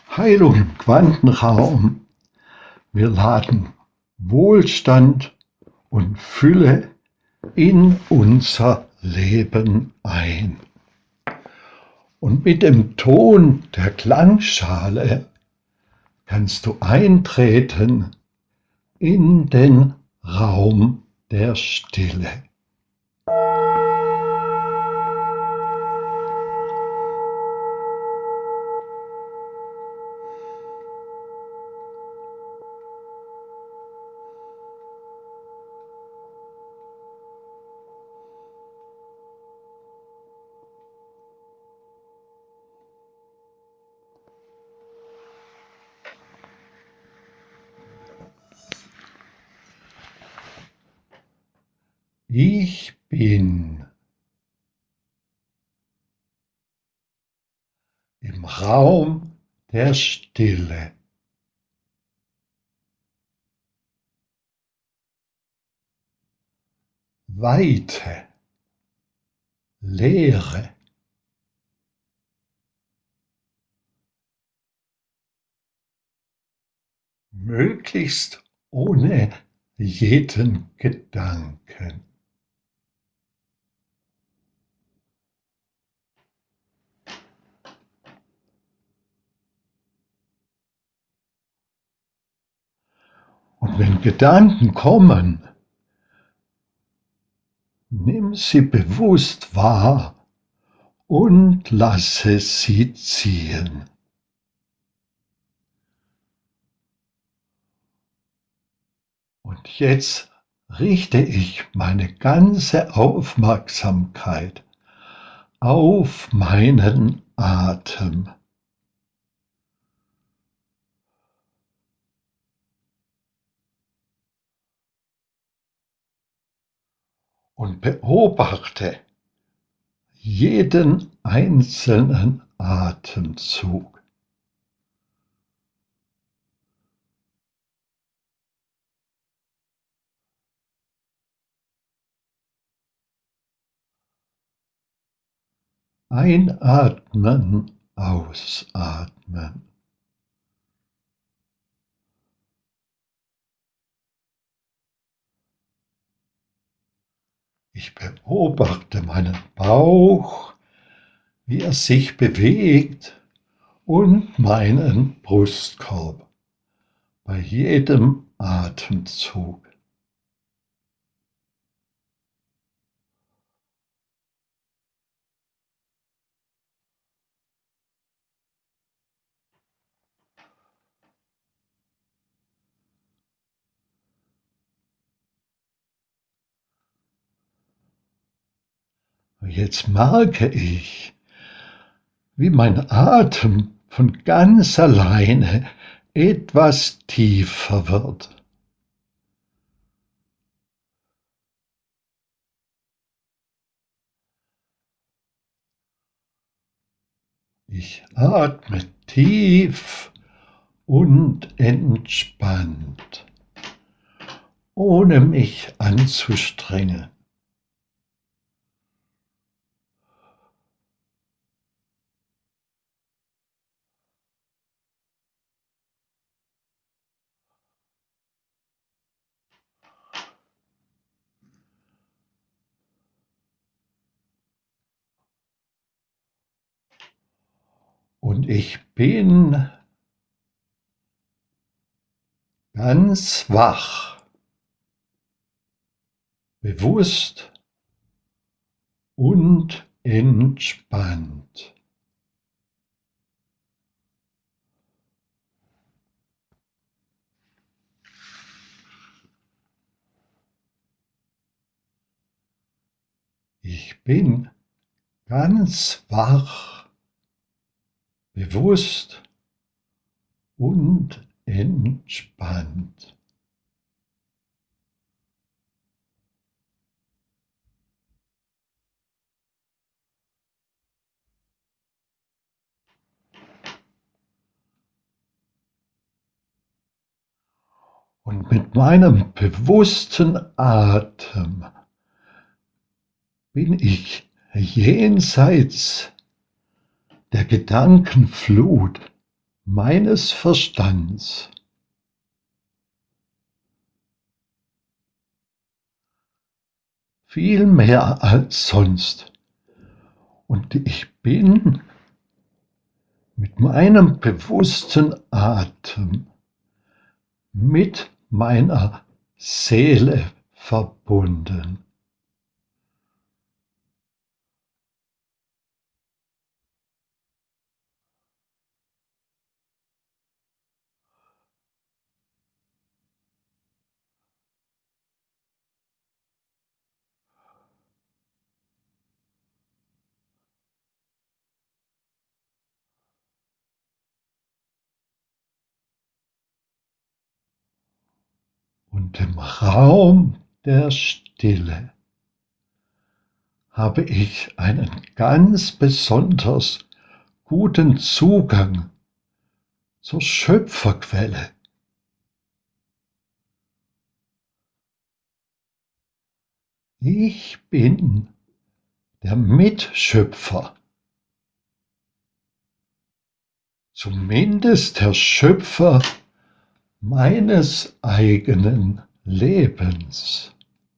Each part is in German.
Heilung im Quantenraum. Wir laden Wohlstand und Fülle in unser Leben ein. Und mit dem Ton der Klangschale kannst du eintreten in den Raum der Stille. Ich bin im Raum der Stille. Weite, Leere. Möglichst ohne jeden Gedanken. Und wenn Gedanken kommen, nimm sie bewusst wahr und lasse sie ziehen. Und jetzt richte ich meine ganze Aufmerksamkeit auf meinen Atem. Und beobachte jeden einzelnen Atemzug. Einatmen, ausatmen. Ich beobachte meinen Bauch, wie er sich bewegt, und meinen Brustkorb bei jedem Atemzug. Jetzt merke ich, wie mein Atem von ganz alleine etwas tiefer wird. Ich atme tief und entspannt, ohne mich anzustrengen. Und ich bin ganz wach, bewusst und entspannt. Ich bin ganz wach, bewusst und entspannt. Und mit meinem bewussten Atem bin ich jenseits der Gedankenflut meines Verstands. Viel mehr als sonst. Und ich bin mit meinem bewussten Atem, mit meiner Seele verbunden. Und im Raum der Stille habe ich einen ganz besonders guten Zugang zur Schöpferquelle. Ich bin der Mitschöpfer, zumindest der Schöpfer meines eigenen Lebens.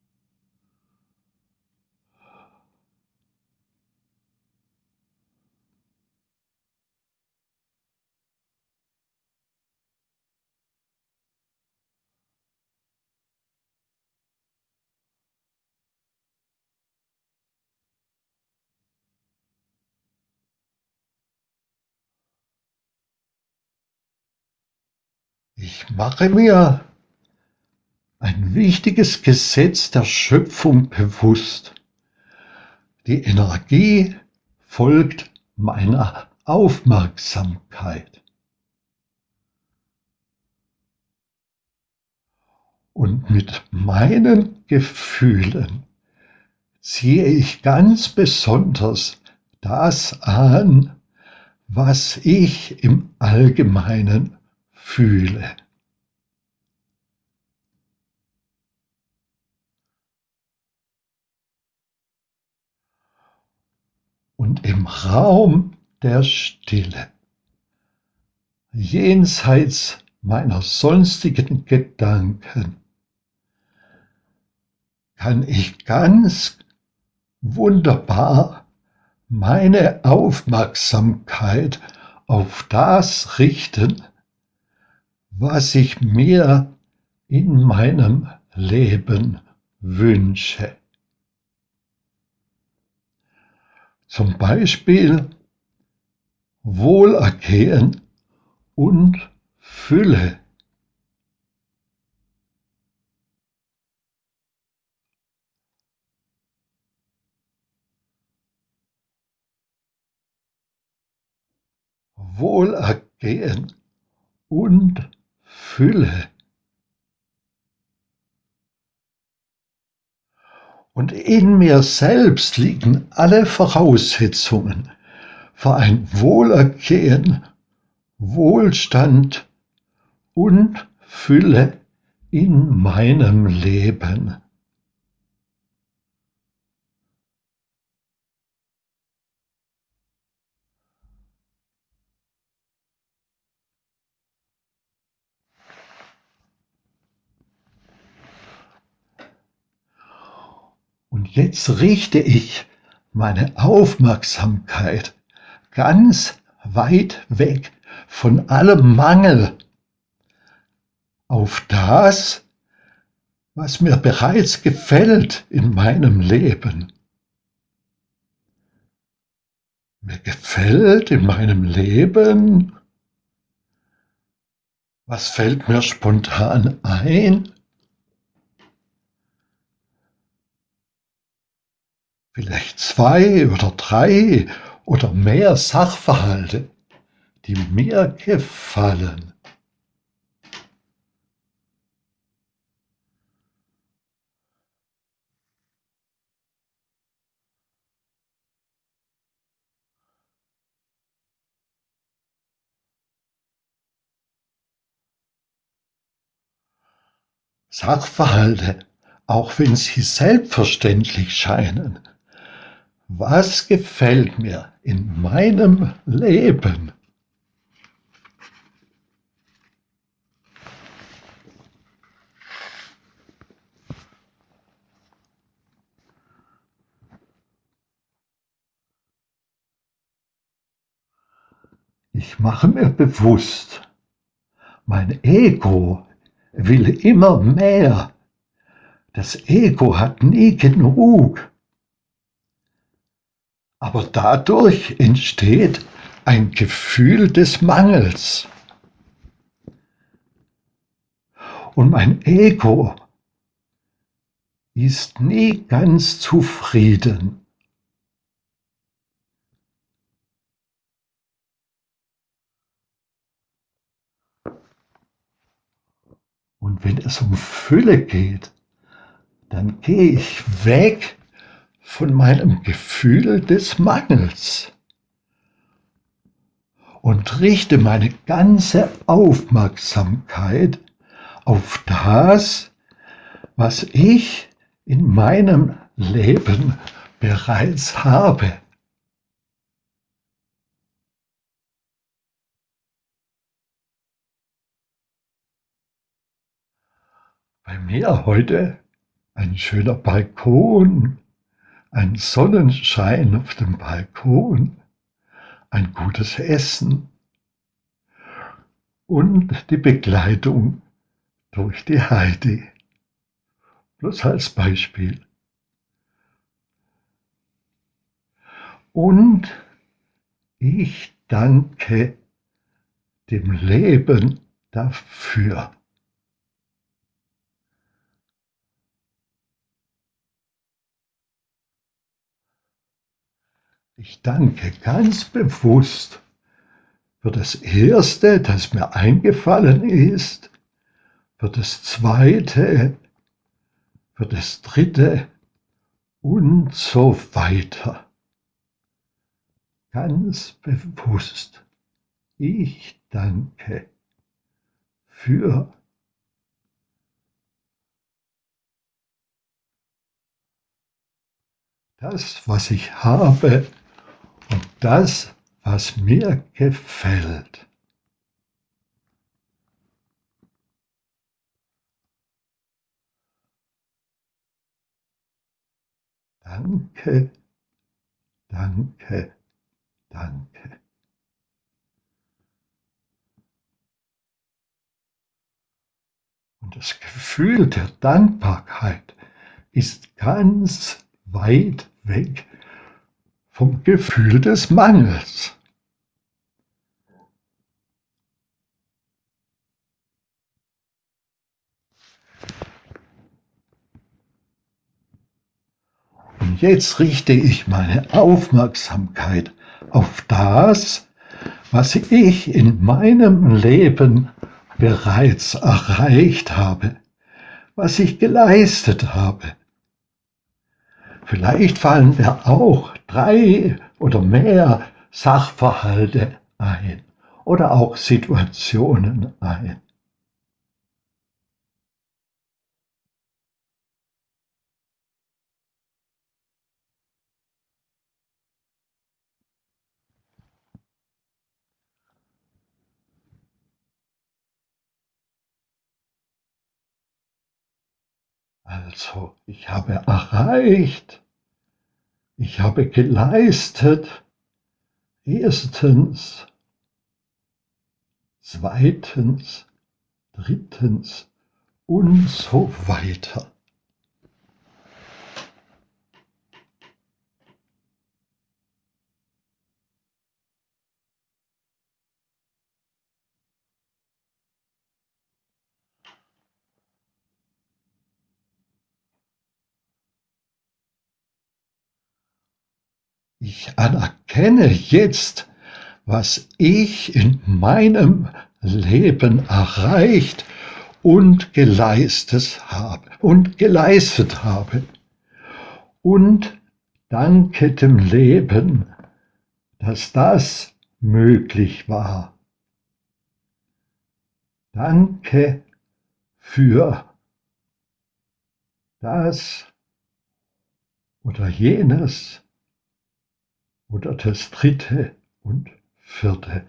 Ich mache mir ein wichtiges Gesetz der Schöpfung bewusst. Die Energie folgt meiner Aufmerksamkeit. Und mit meinen Gefühlen ziehe ich ganz besonders das an, was ich im Allgemeinen fühle. Und im Raum der Stille, jenseits meiner sonstigen Gedanken, kann ich ganz wunderbar meine Aufmerksamkeit auf das richten, was ich mir in meinem Leben wünsche. Zum Beispiel Wohlergehen und Fülle. Wohlergehen und Fülle. Und in mir selbst liegen alle Voraussetzungen für ein Wohlergehen, Wohlstand und Fülle in meinem Leben. Und jetzt richte ich meine Aufmerksamkeit ganz weit weg von allem Mangel auf das, was mir bereits gefällt in meinem Leben. Mir gefällt in meinem Leben, was fällt mir spontan ein? Vielleicht 2 oder 3 oder mehr Sachverhalte, die mir gefallen. Sachverhalte, auch wenn sie selbstverständlich scheinen. Was gefällt mir in meinem Leben? Ich mache mir bewusst, mein Ego will immer mehr. Das Ego hat nie genug. Aber dadurch entsteht ein Gefühl des Mangels. Und mein Ego ist nie ganz zufrieden. Und wenn es um Fülle geht, dann gehe ich weg von meinem Gefühl des Mangels und richte meine ganze Aufmerksamkeit auf das, was ich in meinem Leben bereits habe. Bei mir heute ein schöner Balkon, ein Sonnenschein auf dem Balkon, ein gutes Essen und die Begleitung durch die Heidi. Bloß als Beispiel. Und ich danke dem Leben dafür. Ich danke ganz bewusst für das Erste, das mir eingefallen ist, für das Zweite, für das Dritte und so weiter. Ganz bewusst. Ich danke für das, was ich habe und das, was mir gefällt. Danke, danke, danke. Und das Gefühl der Dankbarkeit ist ganz weit weg vom Gefühl des Mangels. Und jetzt richte ich meine Aufmerksamkeit auf das, was ich in meinem Leben bereits erreicht habe, was ich geleistet habe. Vielleicht fallen mir auch 3 oder mehr Sachverhalte ein oder auch Situationen ein. Also, ich habe erreicht, ich habe geleistet, erstens, zweitens, drittens und so weiter. Ich anerkenne jetzt, was ich in meinem Leben erreicht und geleistet habe und danke dem Leben, dass das möglich war. Danke für das oder jenes oder das Dritte und Vierte.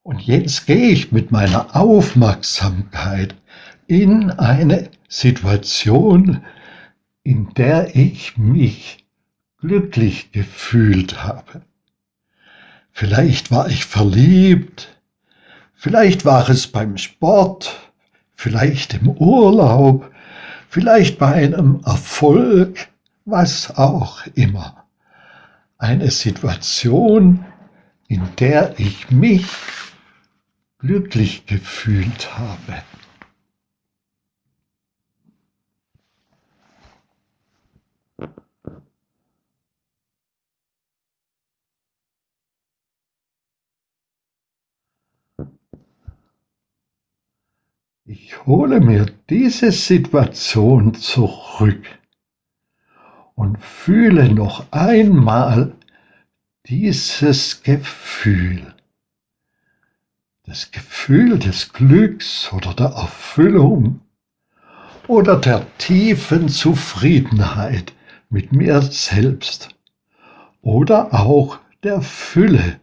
Und jetzt gehe ich mit meiner Aufmerksamkeit in eine Situation, in der ich mich glücklich gefühlt habe. Vielleicht war ich verliebt, vielleicht war es beim Sport, vielleicht im Urlaub, vielleicht bei einem Erfolg, was auch immer. Eine Situation, in der ich mich glücklich gefühlt habe. Ich hole mir diese Situation zurück und fühle noch einmal dieses Gefühl. Das Gefühl des Glücks oder der Erfüllung oder der tiefen Zufriedenheit mit mir selbst oder auch der Fülle.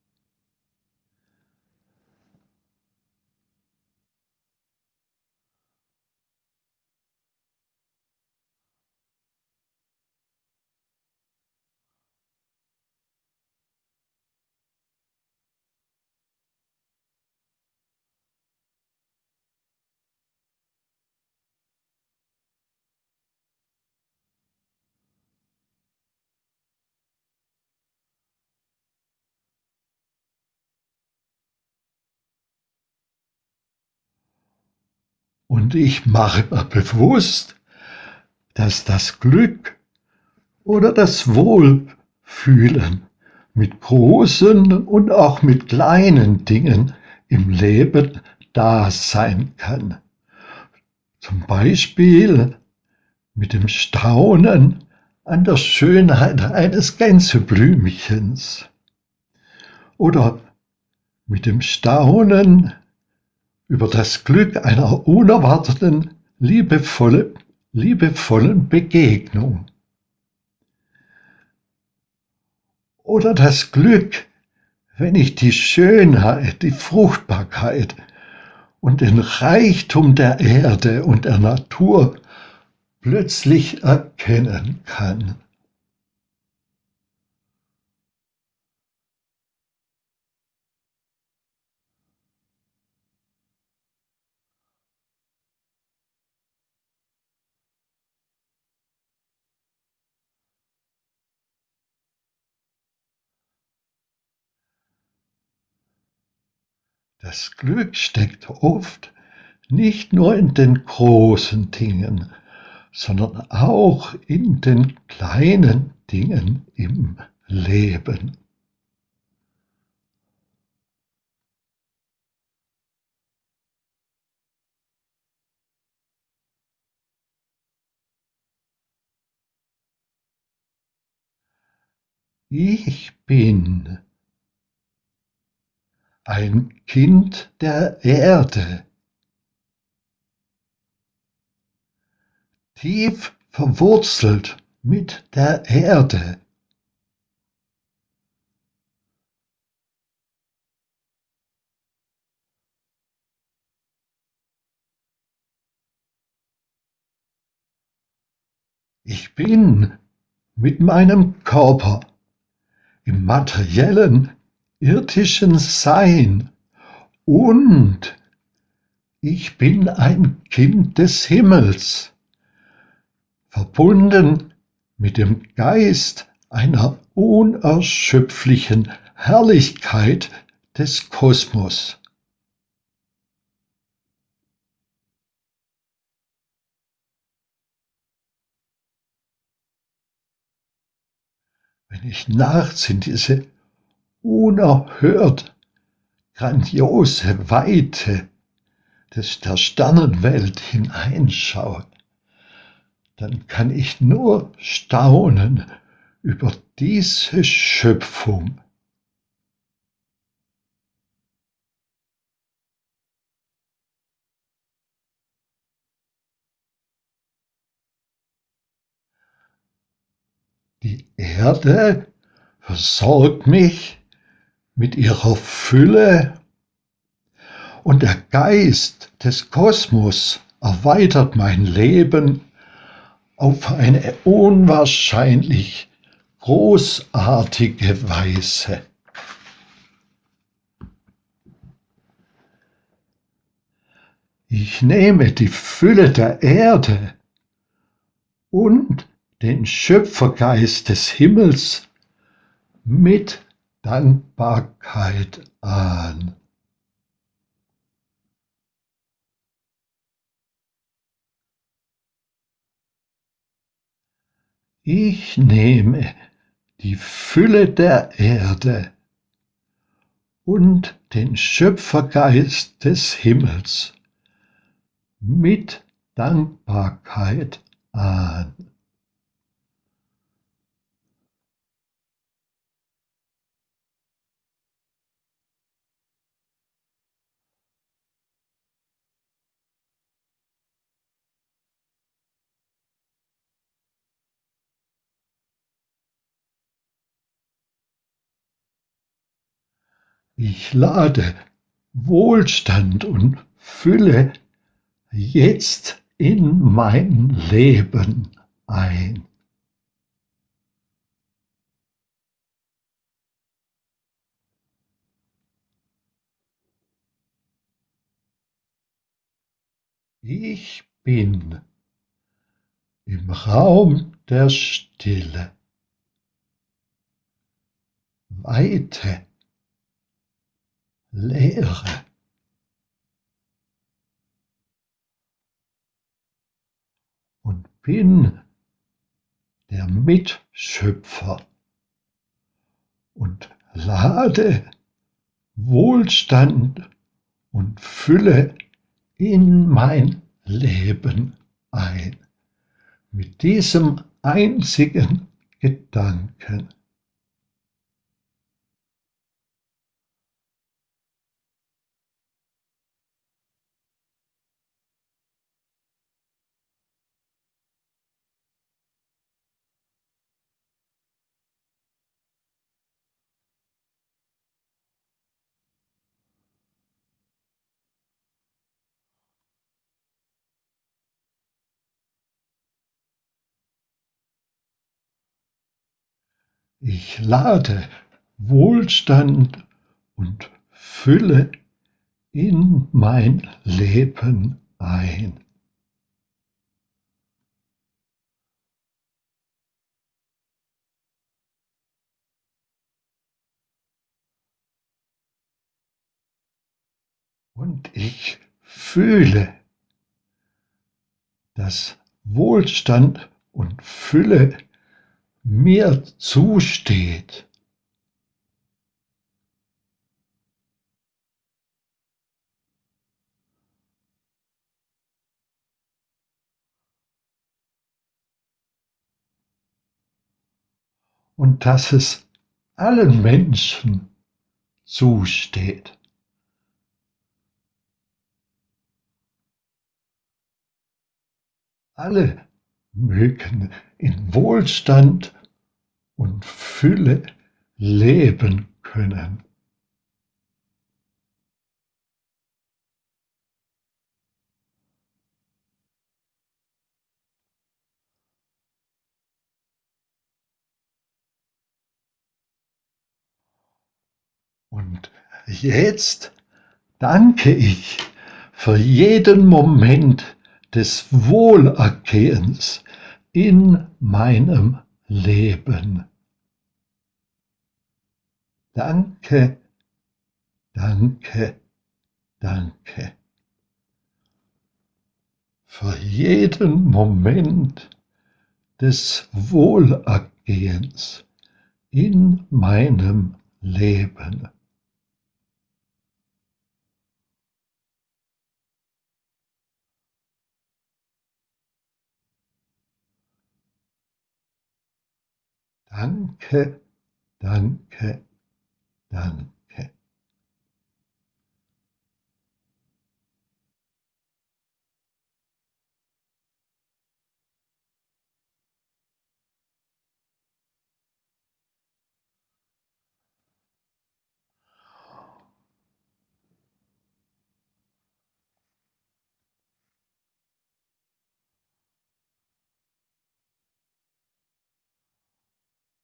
Und ich mache mir bewusst, dass das Glück oder das Wohlfühlen mit großen und auch mit kleinen Dingen im Leben da sein kann. Zum Beispiel mit dem Staunen an der Schönheit eines Gänseblümchens oder mit dem Staunen über das Glück einer unerwarteten, liebevollen Begegnung. Oder das Glück, wenn ich die Schönheit, die Fruchtbarkeit und den Reichtum der Erde und der Natur plötzlich erkennen kann. Das Glück steckt oft nicht nur in den großen Dingen, sondern auch in den kleinen Dingen im Leben. Ich bin ein Kind der Erde, tief verwurzelt mit der Erde. Ich bin mit meinem Körper im materiellen, irdischen Sein und ich bin ein Kind des Himmels, verbunden mit dem Geist einer unerschöpflichen Herrlichkeit des Kosmos. Wenn ich nachts in diese unerhört grandiose Weite der Sternenwelt hineinschaue, dann kann ich nur staunen über diese Schöpfung. Die Erde versorgt mich mit ihrer Fülle und der Geist des Kosmos erweitert mein Leben auf eine unwahrscheinlich großartige Weise. Ich nehme die Fülle der Erde und den Schöpfergeist des Himmels mit Dankbarkeit an. Ich nehme die Fülle der Erde und den Schöpfergeist des Himmels mit Dankbarkeit an. Ich lade Wohlstand und Fülle jetzt in mein Leben ein. Ich bin im Raum der Stille, Weite, Leere und bin der Mitschöpfer und lade Wohlstand und Fülle in mein Leben ein. Mit diesem einzigen Gedanken. Ich lade Wohlstand und Fülle in mein Leben ein. Und ich fühle, dass Wohlstand und Fülle mir zusteht. Und dass es allen Menschen zusteht. Alle mögen in Wohlstand und Fülle leben können. Und jetzt danke ich für jeden Moment des Wohlergehens in meinem Leben. Danke, danke, danke. Für jeden Moment des Wohlergehens in meinem Leben. Danke, danke, danke.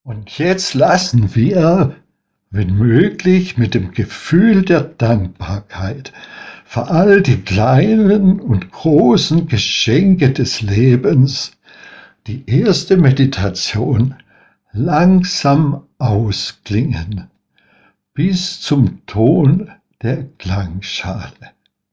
Und jetzt lassen wir, wenn möglich, mit dem Gefühl der Dankbarkeit für all die kleinen und großen Geschenke des Lebens die erste Meditation langsam ausklingen bis zum Ton der Klangschale.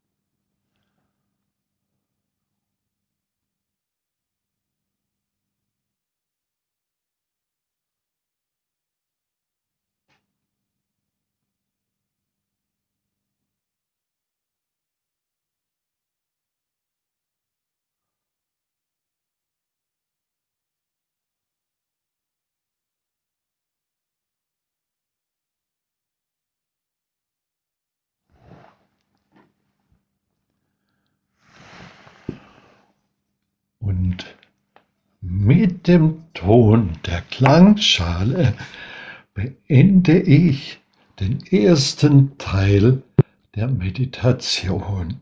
Und mit dem Ton der Klangschale beende ich den ersten Teil der Meditation.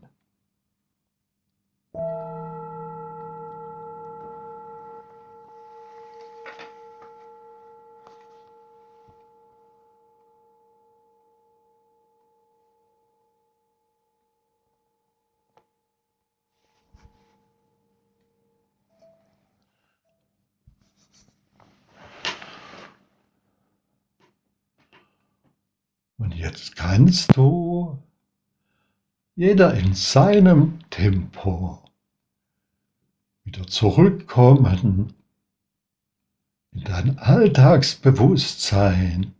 Und jetzt kannst du, jeder in seinem Tempo, wieder zurückkommen in dein Alltagsbewusstsein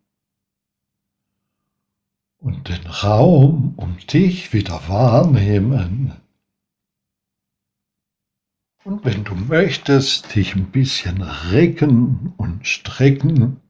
und den Raum um dich wieder wahrnehmen. Und wenn du möchtest, dich ein bisschen recken und strecken,